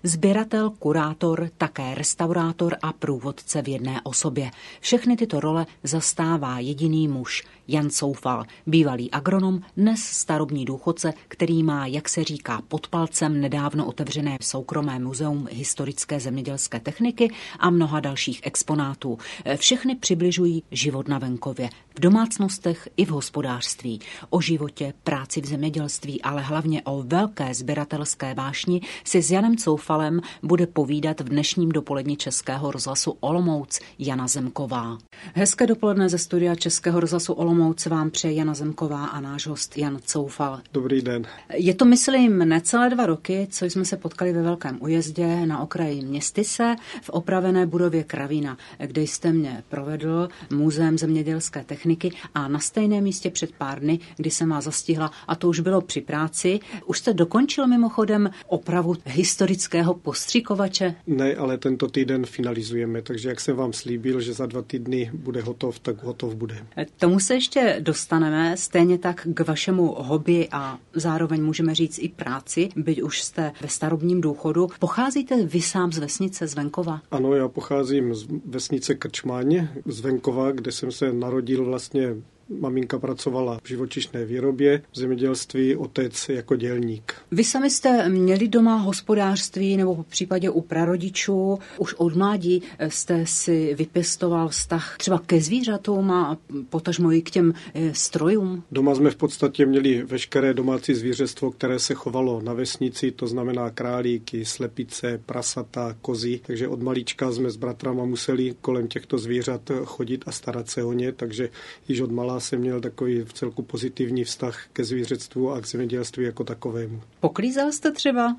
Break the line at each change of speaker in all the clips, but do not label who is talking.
Sběratel, kurátor, také restaurátor a průvodce v jedné osobě. Všechny tyto role zastává jediný muž, Jan Coufal, bývalý agronom, dnes starobní důchodce, který má, jak se říká, pod palcem nedávno otevřené soukromé muzeum historické zemědělské techniky a mnoha dalších exponátů. Všechny přibližují život na venkově, v domácnostech i v hospodářství. O životě, práci v zemědělství, ale hlavně o velké sběratelské vášni si s Janem Coufalem bude povídat v dnešním dopoledni Českého rozhlasu Olomouc Jana Zemková. Hezké dopoledne ze studia Českého rozhlasu Olomouc vám přeje Jana Zemková a náš host Jan Coufal.
Dobrý den.
Je to, myslím, necelé 2 roky, co jsme se potkali ve Velkém Ujezdě na okraji Městyse v opravené budově Kravína, kde jste mě provedl muzeum zemědělské techniky a na stejném místě před pár dny, kdy jsem vás zastihla, a to už bylo při práci. Už jste dokončil mimochodem opravu historického postřikovače?
Ne, ale tento týden finalizujeme, takže jak jsem vám slíbil, že za 2 týdny bude hotov, tak hotov bude.
Tomu se ještě dostaneme, stejně tak k vašemu hobby a zároveň můžeme říct i práci, byť už jste ve starobním důchodu. Pocházíte vy sám z vesnice, z venkova?
Ano, já pocházím z vesnice Krčmáň, z venkova, kde jsem se narodil vlastně. Maminka pracovala v živočišné výrobě, v zemědělství, otec jako dělník.
Vy sami jste měli doma hospodářství nebo v případě u prarodičů. Už od mládí jste si vypěstoval vztah třeba ke zvířatům a potažmo i k těm strojům?
Doma jsme v podstatě měli veškeré domácí zvířestvo, které se chovalo na vesnici, to znamená králíky, slepice, prasata, kozy. Takže od malička jsme s bratrama museli kolem těchto zvířat chodit a starat se o ně, takže již od malá jsem měl takový vcelku pozitivní vztah ke zvířectvu a k zemědělství jako takovému.
Poklízel jste třeba?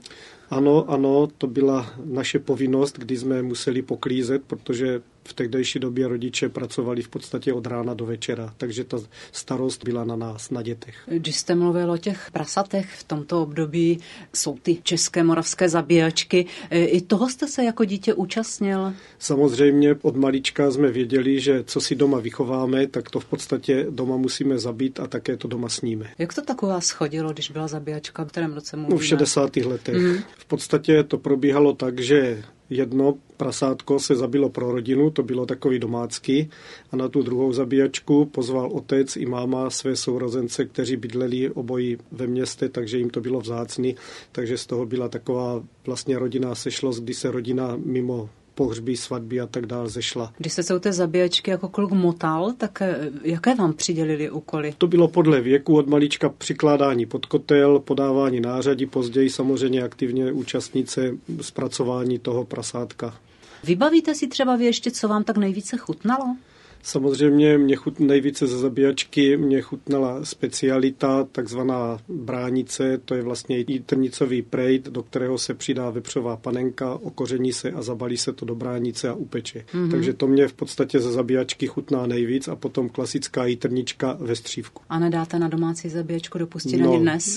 Ano, to byla naše povinnost, kdy jsme museli poklízet, protože v tehdejší době rodiče pracovali v podstatě od rána do večera, takže ta starost byla na nás, na dětech.
Když jste mluvil o těch prasatech, v tomto období jsou ty české moravské zabíjačky. I toho jste se jako dítě účastnil?
Samozřejmě od malička jsme věděli, že co si doma vychováme, tak to v podstatě doma musíme zabít a také to doma sníme.
Jak to tak u vás chodilo, když byla zabíjačka, v kterém roce mluvíme?
V 60. letech. V podstatě to probíhalo tak, že jedno prasátko se zabilo pro rodinu, to bylo takový domácký, a na tu druhou zabíjačku pozval otec i máma své sourozence, kteří bydleli obojí ve městě, takže jim to bylo vzácný, takže z toho byla taková vlastně rodinná sešlost, kdy se rodina mimo pohřby, svatby a tak dále zešla.
Když jste se u té zabíjačky jako kluk motal, tak jaké vám přidělili úkoly?
To bylo podle věku, od malička přikládání pod kotel, podávání nářadí, později samozřejmě aktivně účastnice zpracování toho prasátka.
Vybavíte si třeba vy ještě, co vám tak nejvíce chutnalo?
Samozřejmě nejvíce ze zabíjačky mě chutnala specialita, takzvaná bránice, to je vlastně jitrnicový prejd, do kterého se přidá vepřová panenka, okoření se a zabalí se to do bránice a upeče. Takže to mě v podstatě ze zabíjačky chutná nejvíc a potom klasická jitrnička ve střívku.
A nedáte na domácí zabíjačku dopustit ani dnes?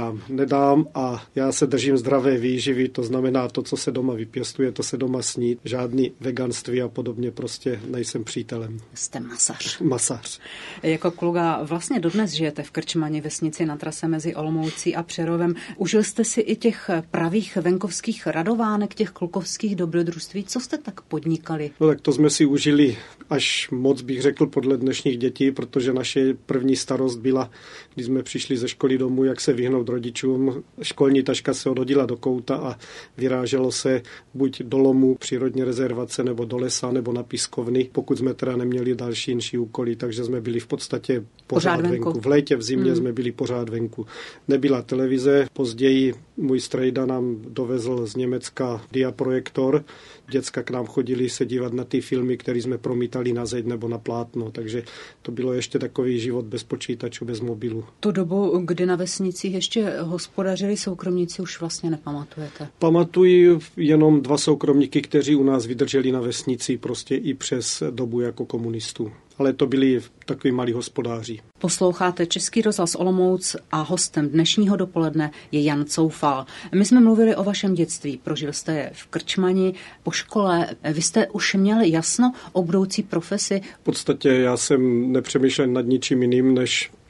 Nedám a já se držím zdravé výživy, to znamená to, co se doma vypěstuje, to se doma sní, žádný veganství a podobně, prostě nejsem přítelem.
Jste masař.
Masař.
Jako kluga vlastně dodnes žijete v Krčmani, vesnici na trase mezi Olomoucí a Přerovem. Užil jste si i těch pravých venkovských radovánek, těch klukovských dobrodružství. Co jste tak podnikali?
No tak to jsme si užili až moc, bych řekl, podle dnešních dětí, protože naše první starost byla, když jsme přišli ze školy domů, jak se vyhnout rodičům. Školní taška se odhodila do kouta a vyráželo se buď do lomu, přírodní rezervace, nebo do lesa, nebo na pískovny, pokud jsme teda neměli další jinší úkoly, takže jsme byli v podstatě pořád venku. V létě, v zimě jsme byli pořád venku. Nebyla televize, později můj strejda nám dovezl z Německa diaprojektor. Děcka k nám chodili se dívat na ty filmy, které jsme promítali na zeď nebo na plátno, takže to bylo ještě takový život bez počítačů, bez mobilu.
Tu dobu, kdy na vesnicích ještě hospodařili soukromníci, už vlastně nepamatujete?
Pamatuji jenom 2 soukromníky, kteří u nás vydrželi na vesnici prostě i přes dobu jako komunistů. Ale to byli takový malí hospodáři.
Posloucháte Český rozhlas Olomouc a hostem dnešního dopoledne je Jan Coufal. My jsme mluvili o vašem dětství. Prožil jste je v Krčmani, po škole. Vy jste už měl jasno o budoucí profesi?
V podstatě já jsem nepřemýšlel nad ničím jiným, než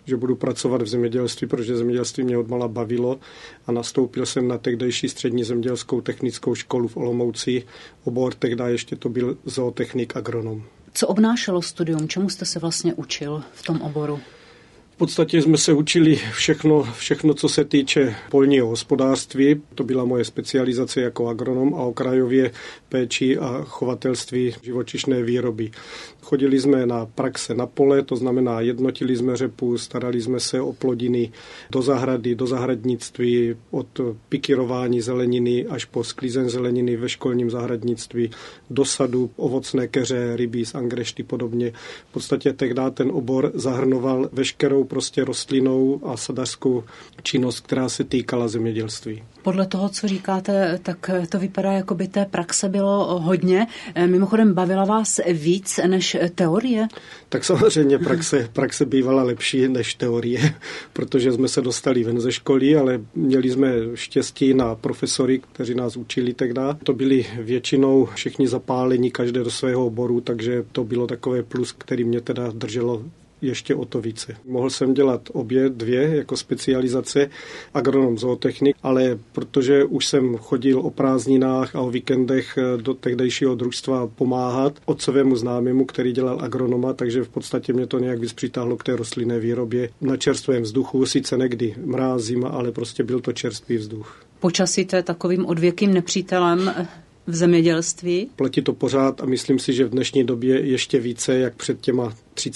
že budu pracovat v zemědělství, protože zemědělství mě odmala bavilo a nastoupil jsem na tehdejší střední zemědělskou technickou školu v Olomouci. Obor tehdy ještě to byl zootechnik agronom.
Co obnášelo studium? Čemu jste se vlastně učil v tom oboru?
V podstatě jsme se učili všechno, co se týče polního hospodářství. To byla moje specializace jako agronom a okrajově péči a chovatelství živočišné výroby. Chodili jsme na praxe na pole, to znamená jednotili jsme řepu, starali jsme se o plodiny do zahrady, do zahradnictví, od pikirování zeleniny až po sklizeň zeleniny ve školním zahradnictví, do sadu, ovocné keře, rybíz, angrešty podobně. V podstatě tehdy ten obor zahrnoval veškerou prostě rostlinnou a sadařskou činnost, která se týkala zemědělství.
Podle toho, co říkáte, tak to vypadá, jako by té praxe bylo hodně. Mimochodem, bavila vás víc než teorie?
Tak samozřejmě praxe bývala lepší než teorie, protože jsme se dostali ven ze školy, ale měli jsme štěstí na profesory, kteří nás učili tehdy. To byli většinou všichni zapálení, každé do svého oboru, takže to bylo takové plus, který mě teda drželo ještě o to více. Mohl jsem dělat dvě jako specializace, agronom zootechnik, ale protože už jsem chodil o prázdninách a o víkendech do tehdejšího družstva pomáhat otcovému známému, který dělal agronoma, takže v podstatě mě to nějak víc přitáhlo k té rostlinné výrobě na čerstvém vzduchu, sice někdy mráz, zima, ale prostě byl to čerstvý vzduch.
Počasí to je takovým odvěkým nepřítelem v zemědělství?
Platí to pořád a myslím si, že v dnešní době ještě více, jak před těma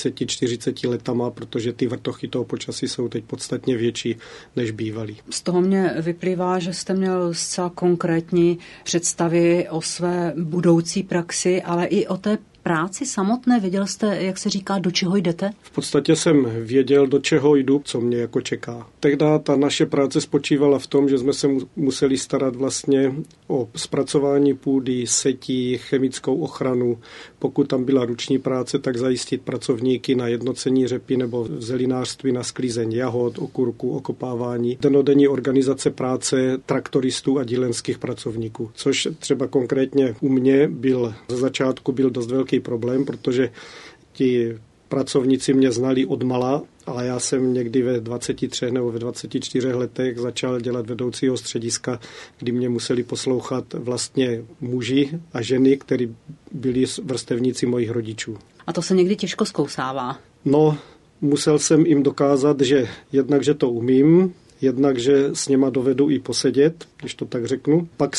30-40 letama, protože ty vrtochy toho počasí jsou teď podstatně větší, než bývaly.
Z toho mě vyplývá, že jste měl zcela konkrétní představy o své budoucí praxi, ale i o té práci samotné. Věděl jste, jak se říká, do čeho jdete?
V podstatě jsem věděl, do čeho jdu, co mě jako čeká. Tehdy ta naše práce spočívala v tom, že jsme se museli starat vlastně o zpracování půdy, setí, chemickou ochranu. Pokud tam byla ruční práce, tak zajistit pracovníky na jednocení řepy nebo v zelinářství na sklizeň jahod, okurku, okopávání. Denodenní organizace práce traktoristů a dílenských pracovníků, což třeba konkrétně u mě ze začátku byl dost velký problém, protože ti pracovníci mě znali odmala, ale já jsem někdy ve 23 nebo ve 24 letech začal dělat vedoucího střediska, kdy mě museli poslouchat vlastně muži a ženy, kteří byli vrstevníci mojich rodičů.
A to se někdy těžko zkousává.
No, musel jsem jim dokázat, že jednak, že to umím, jednak, že s něma dovedu i posedět, když to tak řeknu. Pak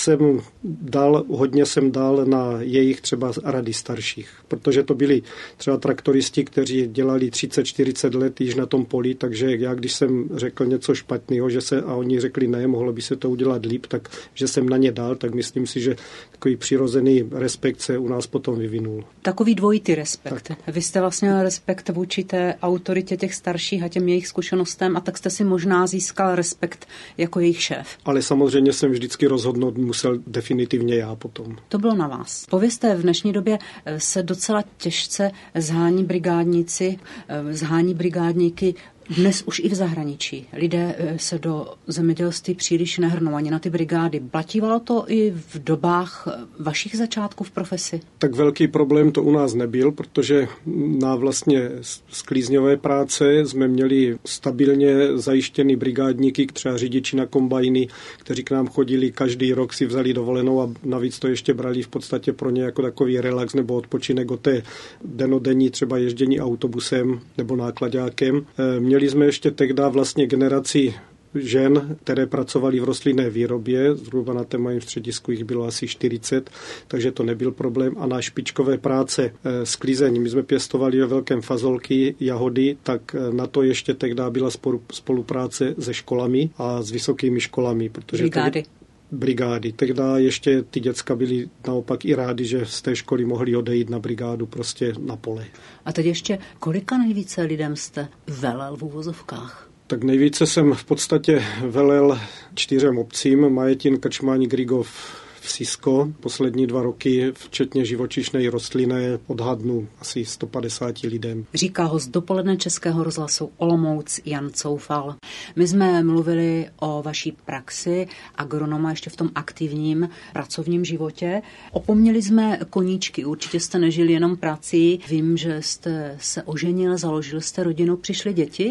hodně jsem dal na jejich třeba rady starších, protože to byli třeba traktoristi, kteří dělali 30-40 let již na tom poli, takže já, když jsem řekl něco špatného, a oni řekli ne, mohlo by se to udělat líp, tak že jsem na ně dal, tak myslím si, že takový přirozený respekt se u nás potom vyvinul.
Takový dvojitý respekt. Tak. Vy jste vlastně měl respekt vůči té autoritě těch starších a těm jejich zkušenostem a tak jste si možná získal respekt jako jejich šéf. Ale
samozřejmě jsem vždycky rozhodnout musel definitivně já potom.
To bylo na vás. Povězte, v dnešní době se docela těžce zhání brigádníky dnes už i v zahraničí. Lidé se do zemědělství příliš nehrnou ani na ty brigády. Platívalo to i v dobách vašich začátků v profesi?
Tak velký problém to u nás nebyl, protože na vlastně sklízňové práce jsme měli stabilně zajištěný brigádníky, třeba řidiči na kombajny, kteří k nám chodili každý rok, si vzali dovolenou a navíc to ještě brali v podstatě pro ně jako takový relax nebo odpočinek od té denodenní třeba ježdění autobusem nebo náklaďákem. Měli jsme ještě tehdy vlastně generaci žen, které pracovaly v rostlinné výrobě, zhruba na tom mojím středisku jich bylo asi 40, takže to nebyl problém. A na špičkové práce sklizeň, my jsme pěstovali ve velkém fazolky, jahody, tak na to ještě tehdy byla spolupráce se školami a s vysokými školami. Protože brigády. Tehdy ještě ty děcka byly naopak i rádi, že z té školy mohli odejít na brigádu prostě na pole.
A teď ještě, kolika nejvíce lidem jste velel v uvozovkách?
Tak nejvíce jsem v podstatě velel 4 obcím, Majetín, Krčmáň, Grigov, Sisko. Poslední 2 roky, včetně živočišné rostlinné, odhadnu asi 150 lidem.
Říká host dopoledne Českého rozhlasu Olomouc Jan Coufal. My jsme mluvili o vaší praxi agronoma ještě v tom aktivním pracovním životě. Opomněli jsme koníčky, určitě jste nežili jenom prací. Vím, že jste se oženil, založil jste rodinu, přišly děti?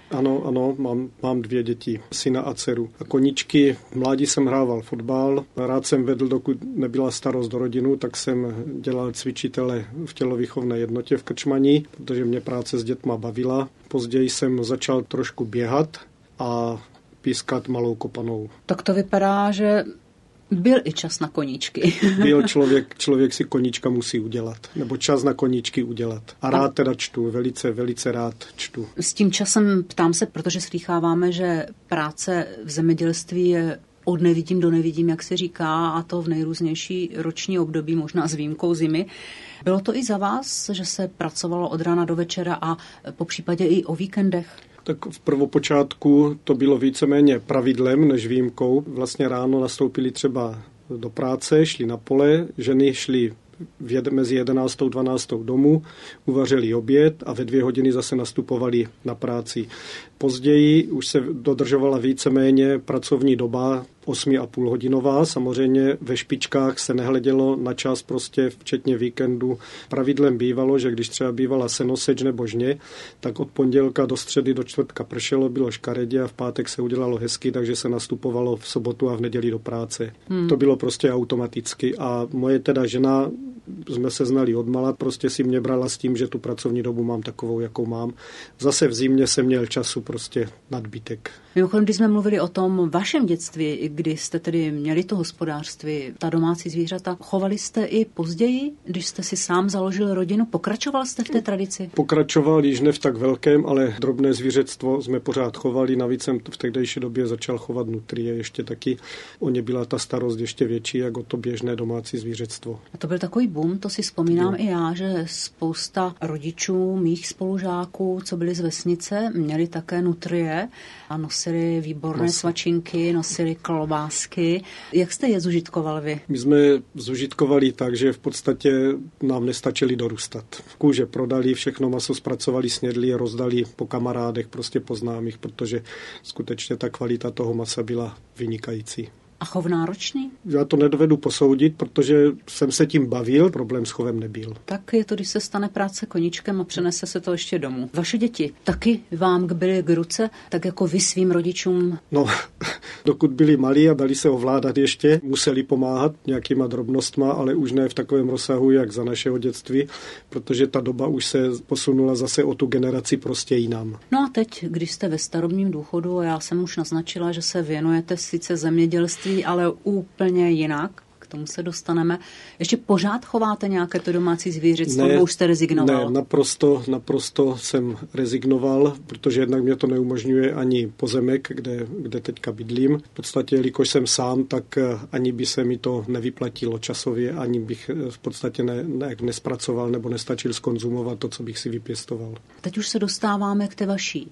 Ano, mám 2 děti, syna a dceru. A koníčky, v mládí jsem hrával fotbal, rád jsem vedl, dokud nebyla starost do rodinu, tak jsem dělal cvičitele v tělovýchovné jednotě v Krčmaní, protože mě práce s dětma bavila. Později jsem začal trošku běhat a pískat malou kopanou.
Tak to vypadá, že byl i čas na koníčky.
Byl člověk si koníčka musí udělat, nebo čas na koníčky udělat. A rád teda čtu, velice rád čtu.
S tím časem ptám se, protože slýcháváme, že práce v zemědělství je od nevidím do nevidím, jak se říká, a to v nejrůznější roční období, možná s výjimkou zimy. Bylo to i za vás, že se pracovalo od rána do večera a popřípadě i o víkendech?
Tak v prvopočátku to bylo víceméně pravidlem než výjimkou. Vlastně ráno nastoupili třeba do práce, šli na pole, ženy šly mezi 11. a 12. domů, uvařili oběd a ve 2 hodiny zase nastupovali na práci. Později už se dodržovala víceméně pracovní doba 8,5 hodinová. Samozřejmě ve špičkách se nehledělo na čas, prostě včetně víkendu. Pravidlem bývalo, že když třeba bývala senoseč nebo žně, tak od pondělka do středy do čtvrtka pršelo, bylo škaredě a v pátek se udělalo hezky, takže se nastupovalo v sobotu a v neděli do práce. To bylo prostě automaticky a moje teda žena, jsme se znali odmala, prostě si mě brala s tím, že tu pracovní dobu mám takovou, jakou mám. Zase v zimě jsem měl času prostě nadbytek.
Mimochodem, když jsme mluvili o tom vašem dětství, kdy jste tedy měli to hospodářství, ta domácí zvířata, chovali jste i později, když jste si sám založil rodinu? Pokračoval jste v té tradici?
Pokračoval, již ne v tak velkém, ale drobné zvířectvo jsme pořád chovali. Navíc jsem v tehdejší době začal chovat nutrie ještě taky. O ně byla ta starost ještě větší, jako to běžné domácí zvířectvo.
A to byl takový boom, to si vzpomínám i já, že spousta rodičů, mých spolužáků, co byli z vesnice, měli také nutrie a nosili výborné svačinky, nosili klobásky. Jak jste je zužitkoval vy?
My jsme zužitkovali tak, že v podstatě nám nestačili dorůstat. V kůže prodali, všechno maso zpracovali, snědli a rozdali po kamarádech, prostě po známých, protože skutečně ta kvalita toho masa byla vynikající.
A chov náročný?
Já to nedovedu posoudit, protože jsem se tím bavil, problém s chovem nebyl.
Tak je to, když se stane práce koníčkem a přenese se to ještě domů. Vaše děti taky vám byly k ruce, tak jako vy svým rodičům?
No, dokud byli malí a dali se ovládat ještě, museli pomáhat nějakýma drobnostma, ale už ne v takovém rozsahu, jak za našeho dětství, protože ta doba už se posunula zase o tu generaci prostě jinam.
No a teď, když jste ve starobním důchodu, a já jsem už naznačila, že se věnujete sice zemědělství, ale úplně jinak, k tomu se dostaneme. Ještě pořád chováte nějaké to domácí zvířectvo, nebo už jste rezignoval?
Ne, naprosto jsem rezignoval, protože jednak mě to neumožňuje ani pozemek, kde teďka bydlím. V podstatě, jelikož jsem sám, tak ani by se mi to nevyplatilo časově, ani bych v podstatě nespracoval nebo nestačil zkonzumovat to, co bych si vypěstoval.
Teď už se dostáváme k té vaší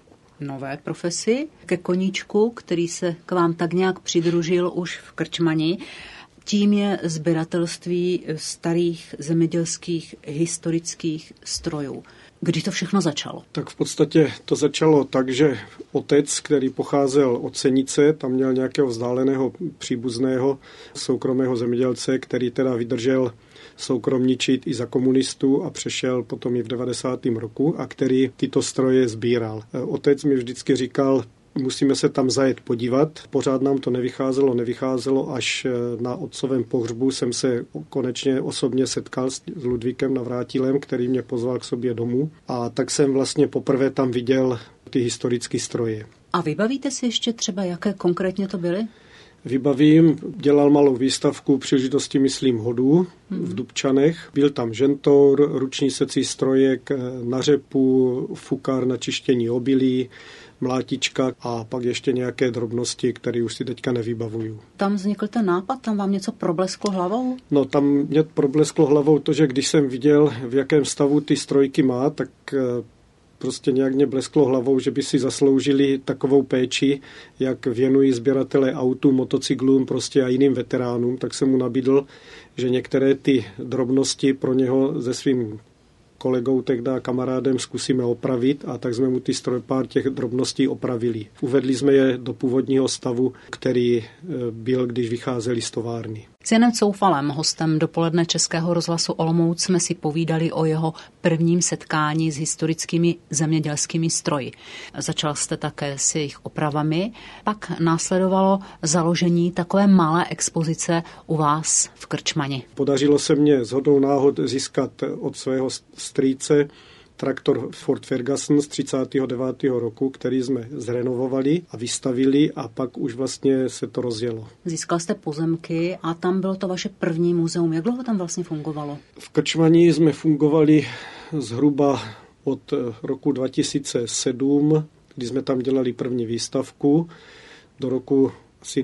nové profesi, ke koníčku, který se k vám tak nějak přidružil už v Krčmani. Tím je sběratelství starých zemědělských historických strojů. Kdy to všechno začalo?
Tak v podstatě to začalo tak, že otec, který pocházel od Senice, tam měl nějakého vzdáleného příbuzného soukromého zemědělce, který teda vydržel soukromničit i za komunistů a přešel potom i v 90. roku a který tyto stroje sbíral. Otec mi vždycky říkal, musíme se tam zajet podívat. Pořád nám to nevycházelo, až na otcovém pohřbu jsem se konečně osobně setkal s Ludvíkem Navrátilem, který mě pozval k sobě domů. A tak jsem vlastně poprvé tam viděl ty historické stroje.
A vybavíte si ještě třeba, jaké konkrétně to byly?
Vybavím, dělal malou výstavku příležitosti, myslím, hodů v Dubčanech. Byl tam žentour, ruční secí strojek, na řepu, fukár na čištění obilí, mlátička a pak ještě nějaké drobnosti, které už si teďka nevybavuju.
Tam vznikl ten nápad, tam vám něco problesklo hlavou?
No, tam mě problesklo hlavou to, že když jsem viděl, v jakém stavu ty strojky má, tak prostě nějak mě blesklo hlavou, že by si zasloužili takovou péči, jak věnují sběratele autům, motocyklům prostě a jiným veteránům, tak jsem mu nabídl, že některé ty drobnosti pro něho se svým kolegou, tehdy kamarádem zkusíme opravit a tak jsme mu pár těch drobností opravili. Uvedli jsme je do původního stavu, který byl, když vycházeli z továrny.
S Janem Coufalem, hostem Dopoledne Českého rozhlasu Olomouc, jsme si povídali o jeho prvním setkání s historickými zemědělskými stroji. Začal jste také s jejich opravami, pak následovalo založení takové malé expozice u vás v Krčmani.
Podařilo se mně shodou náhod získat od svého strýce traktor Ford Ferguson z 39. roku, který jsme zrenovovali a vystavili a pak už vlastně se to rozjelo.
Získal jste pozemky a tam bylo to vaše první muzeum. Jak dlouho tam vlastně fungovalo?
V Krčmani jsme fungovali zhruba od roku 2007, kdy jsme tam dělali první výstavku, do roku asi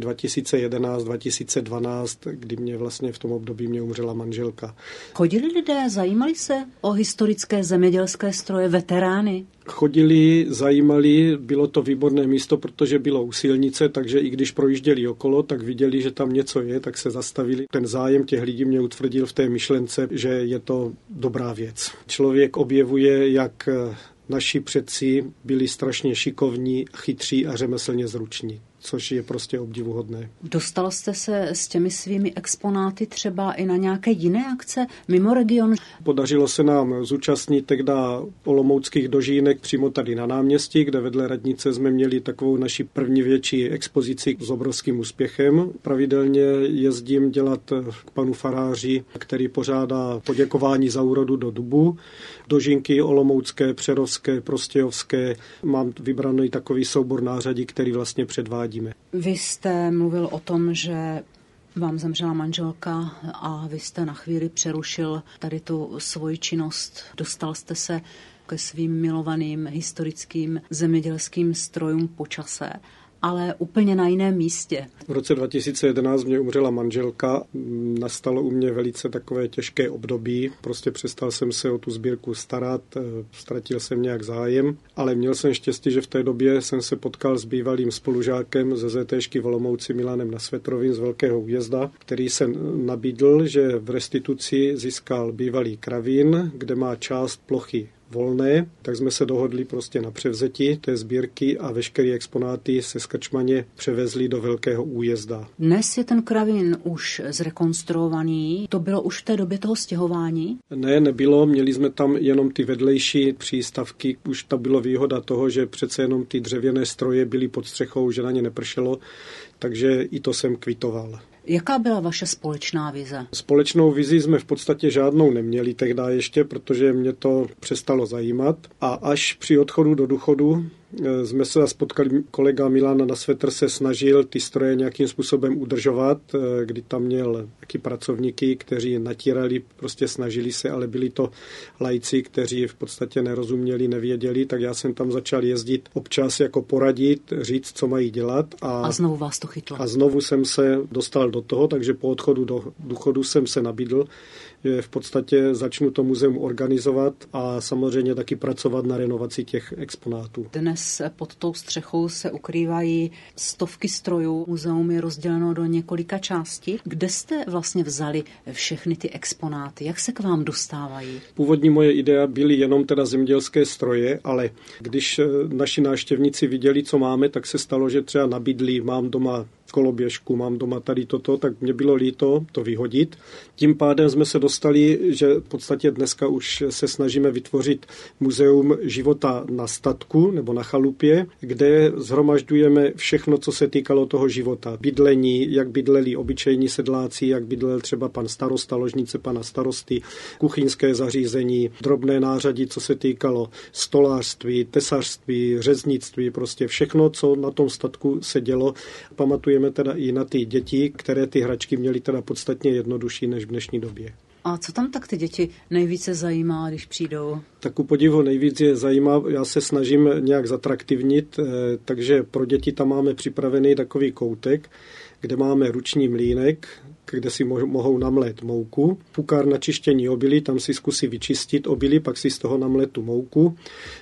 2011-2012, kdy mě vlastně v tom období mě umřela manželka.
Chodili lidé, zajímali se o historické zemědělské stroje, veterány?
Chodili, zajímali, bylo to výborné místo, protože bylo u silnice, takže i když projížděli okolo, tak viděli, že tam něco je, tak se zastavili. Ten zájem těch lidí mě utvrdil v té myšlence, že je to dobrá věc. Člověk objevuje, jak naši předci byli strašně šikovní, chytří a řemeslně zruční, což je prostě obdivuhodné.
Dostal jste se s těmi svými exponáty třeba i na nějaké jiné akce mimo region?
Podařilo se nám zúčastnit tehdy olomouckých dožínek přímo tady na náměstí, kde vedle radnice jsme měli takovou naši první větší expozici s obrovským úspěchem. Pravidelně jezdím dělat k panu faráři, který pořádá poděkování za úrodu do dubu. Dožínky olomoucké, přerovské, prostějovské. Mám vybraný takový soubor nářadí, který vlastně předvádí.
Vy jste mluvil o tom, že vám zemřela manželka a vy jste na chvíli přerušil tady tu svoji činnost. Dostal jste se ke svým milovaným historickým zemědělským strojům po čase, ale úplně na jiném místě.
V roce 2011 mě umřela manželka, nastalo u mě velice takové těžké období, prostě přestal jsem se o tu sbírku starat, ztratil jsem nějak zájem, ale měl jsem štěstí, že v té době jsem se potkal s bývalým spolužákem ze ZTŠky v Olomouci Milanem Nasvetrovým z Velkého Újezda, který se nabídl, že v restituci získal bývalý kravín, kde má část plochy volné, tak jsme se dohodli prostě na převzetí té sbírky a veškeré exponáty se z Krčmaně převezli do Velkého Újezda.
Dnes je ten kravín už zrekonstruovaný. To bylo už v té době toho stěhování?
Ne, nebylo. Měli jsme tam jenom ty vedlejší přístavky. Už to bylo výhoda toho, že přece jenom ty dřevěné stroje byly pod střechou, že na ně nepršelo, takže i to jsem kvitoval.
Jaká byla vaše společná vize?
Společnou vizi jsme v podstatě žádnou neměli tehdy ještě, protože mě to přestalo zajímat. A až při odchodu do důchodu jsme se spotkali, kolega Milan Nasvetr se snažil ty stroje nějakým způsobem udržovat, kdy tam měl taky pracovníky, kteří natírali, prostě snažili se, ale byli to laici, kteří v podstatě nerozuměli, nevěděli, tak já jsem tam začal jezdit občas jako poradit, říct, co mají dělat.
A znovu vás to chytlo.
A znovu jsem se dostal do toho, takže po odchodu do důchodu jsem se nabídl, že v podstatě začnu to muzeum organizovat a samozřejmě taky pracovat na renovaci těch exponátů.
Dnes pod tou střechou se ukrývají stovky strojů. Muzeum je rozděleno do několika částí. Kde jste vlastně vzali všechny ty exponáty? Jak se k vám dostávají?
Původní moje idea byly jenom teda zemědělské stroje, ale když naši návštěvníci viděli, co máme, tak se stalo, že třeba nabídli, mám doma koloběžku, mám doma tady toto, tak mě bylo líto to vyhodit. Tím pádem jsme se dostali, že v podstatě dneska už se snažíme vytvořit muzeum života na statku nebo na chalupě, kde zhromažďujeme všechno, co se týkalo toho života. Bydlení, jak bydleli obyčejní sedláci, jak bydlel třeba pan starosta, ložnice pana starosty, kuchyňské zařízení, drobné nářadí, co se týkalo stolářství, tesařství, řeznictví, prostě všechno, co na tom statku se dělo. Pamatujeme teda i na ty děti, které ty hračky měly teda podstatně jednodušší než v dnešní době.
A co tam tak ty děti nejvíce zajímá, když přijdou?
Tak ku podivu nejvíc je zajímá, já se snažím nějak zatraktivnit, takže pro děti tam máme připravený takový koutek, kde máme ruční mlýnek, kde si mohou namlét mouku. Pukár na čištění obilí, tam si zkusí vyčistit obilí, pak si z toho namlét tu mouku.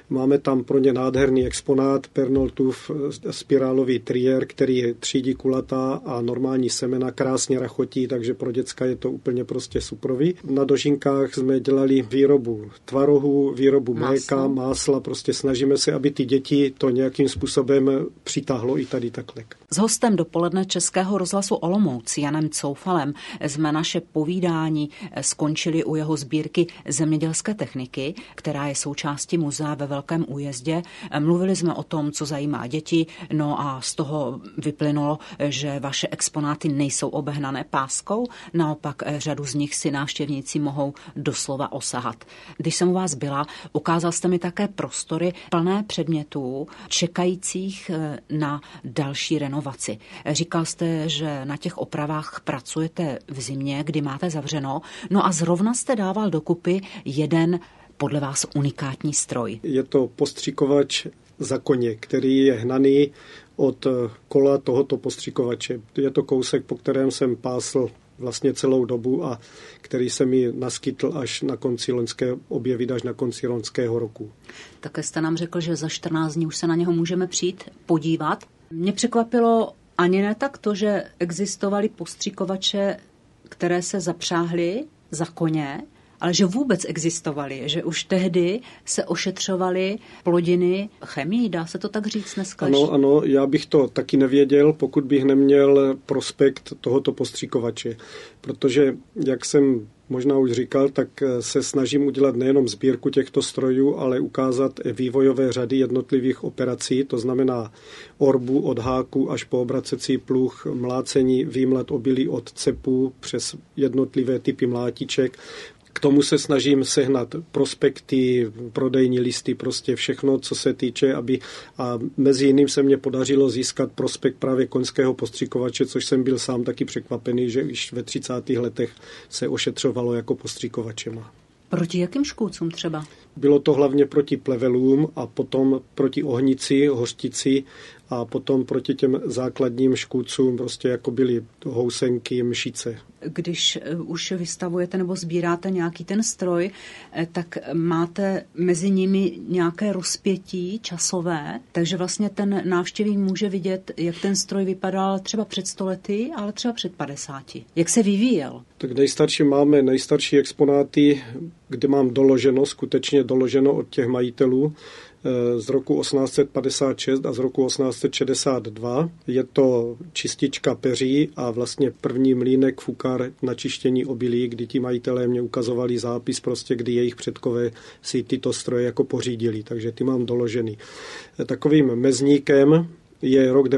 Máme tam pro ně nádherný exponát, Pernoltův spirálový triér, který třídí kulatá a normální semena, krásně rachotí, takže pro děcka je to úplně prostě suprový. Na dožinkách jsme dělali výrobu tvarohu, výrobu mléka, másla, prostě snažíme se, aby ty děti to nějakým způsobem přitáhlo i tady takhle.
S hostem dopoledne Českého rozhlasu Olomouc Janem Coufalem jsme naše povídání skončili u jeho sbírky zemědělské techniky, která je součástí muzea ve Velkém Újezdě. Mluvili jsme o tom, co zajímá děti, no a z toho vyplynulo, že vaše exponáty nejsou obehnané páskou, naopak řadu z nich si návštěvníci mohou doslova osahat. Když jsem u vás byla, ukázal jste mi také prostory plné předmětů, čekajících na další renovaci. Říkal jste, že na těch opravách pracujete v zimě, kdy máte zavřeno, no a zrovna jste dával dokupy jeden podle vás unikátní stroj.
Je to postřikovač za koně, který je hnaný od kola tohoto postřikovače. Je to kousek, po kterém jsem pásl vlastně celou dobu a který se mi naskytl až na konci loňského roku.
Také jste nám řekl, že za 14 dní už se na něho můžeme přijít podívat. Mě překvapilo ani ne tak to, že existovaly postřikovače, které se zapřáhly za koně, ale že vůbec existovaly, že už tehdy se ošetřovaly plodiny chemií, dá se to tak říct dneska?
Ano, já bych to taky nevěděl, pokud bych neměl prospekt tohoto postřikovače, protože, jak jsem možná už říkal, tak se snažím udělat nejenom sbírku těchto strojů, ale ukázat vývojové řady jednotlivých operací, to znamená orbu od háku až po obracecí pluh, mlácení, výmlet obilí od cepů přes jednotlivé typy mlátiček. K tomu se snažím sehnat prospekty, prodejní listy, prostě všechno, co se týče, a mezi jiným se mně podařilo získat prospekt právě koňského postřikovače, což jsem byl sám taky překvapený, že již ve 30. letech se ošetřovalo jako postřikovačema.
Proti jakým škůdcům třeba?
Bylo to hlavně proti plevelům a potom proti ohnici, hořtici a potom proti těm základním škůdcům, prostě jako byly housenky, mšice.
Když už vystavujete nebo sbíráte nějaký ten stroj, tak máte mezi nimi nějaké rozpětí časové, takže vlastně ten návštěvník může vidět, jak ten stroj vypadal třeba před 100 lety, ale třeba před 50. Jak se vyvíjel? Tak
máme nejstarší exponáty, kde mám skutečně doloženo od těch majitelů, z roku 1856 a z roku 1862. Je to čistička peří a vlastně první mlýnek fukár na čištění obilí, kdy ti majitelé mě ukazovali zápis, prostě kdy jejich předkové si tyto stroje jako pořídili, takže ty mám doložený. Takovým mezníkem je rok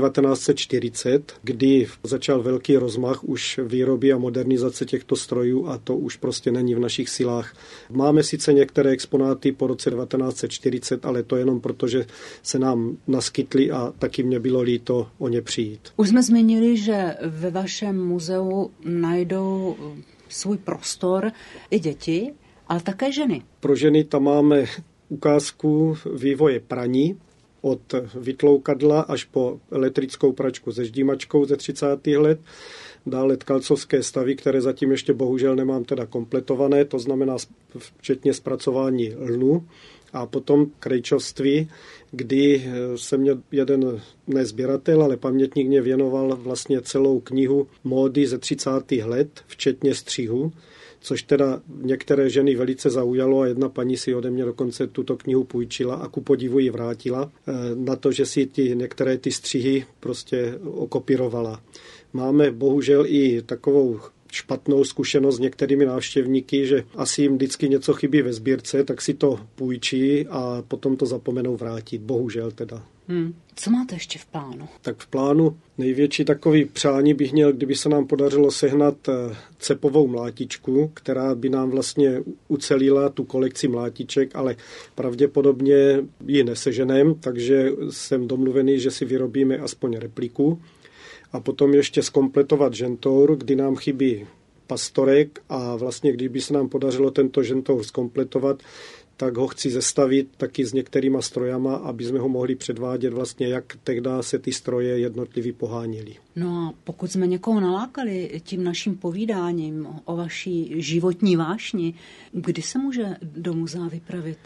1940, kdy začal velký rozmach už výroby a modernizace těchto strojů a to už prostě není v našich silách. Máme sice některé exponáty po roce 1940, ale to jenom proto, že se nám naskytly a taky mě bylo líto o ně přijít.
Už jsme zmínili, že ve vašem muzeu najdou svůj prostor i děti, ale také ženy.
Pro ženy tam máme ukázku vývoje praní, od vytloukadla až po elektrickou pračku se ždímačkou ze 30. let, dále tkalcovské stavy, které zatím ještě bohužel nemám teda kompletované, to znamená včetně zpracování lnu, a potom krejčovství, kdy se mě jeden sběratel, ale pamětník mě věnoval vlastně celou knihu módy ze 30. let, včetně střihu, což teda některé ženy velice zaujalo a jedna paní si ode mě dokonce tuto knihu půjčila a ku podivu ji vrátila na to, že si některé ty střihy prostě okopírovala. Máme bohužel i takovou špatnou zkušenost s některými návštěvníky, že asi jim vždycky něco chybí ve sbírce, tak si to půjčí a potom to zapomenou vrátit. Bohužel teda.
Co máte ještě v plánu?
Tak v plánu největší takový přání bych měl, kdyby se nám podařilo sehnat cepovou mlátičku, která by nám vlastně ucelila tu kolekci mlátiček, ale pravděpodobně ji neseženem, takže jsem domluvený, že si vyrobíme aspoň repliku. A potom ještě zkompletovat žentour, kdy nám chybí pastorek a vlastně kdyby se nám podařilo tento žentour zkompletovat, tak ho chci zestavit taky s některýma strojama, aby jsme ho mohli předvádět vlastně, jak tehdy se ty stroje jednotlivě poháněly.
No a pokud jsme někoho nalákali tím naším povídáním o vaší životní vášni, kdy se může do muzea vypravit?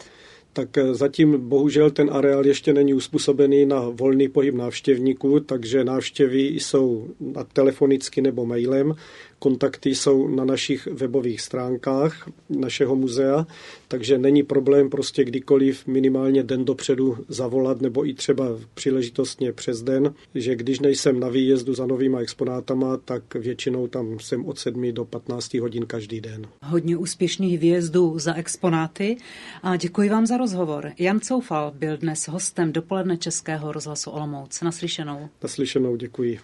tak zatím bohužel ten areál ještě není uspůsobený na volný pohyb návštěvníků, takže návštěvy jsou telefonicky nebo mailem. Kontakty jsou na našich webových stránkách našeho muzea, takže není problém prostě kdykoliv minimálně den dopředu zavolat nebo i třeba příležitostně přes den, že když nejsem na výjezdu za novýma exponátama, tak většinou tam jsem od 7 do 15 hodin každý den.
Hodně úspěšných výjezdů za exponáty a děkuji vám za rozhovor. Jan Coufal byl dnes hostem dopoledne Českého rozhlasu Olomouc. Naslyšenou.
Naslyšenou, děkuji.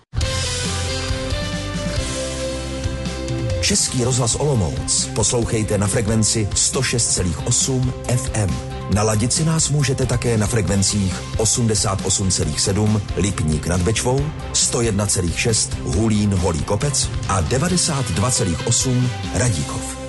Český rozhlas Olomouc poslouchejte na frekvenci 106,8 FM. Naladit si nás můžete také na frekvencích 88,7 Lipník nad Bečvou, 101,6 Hulín Holý Kopec a 92,8 Radíkov.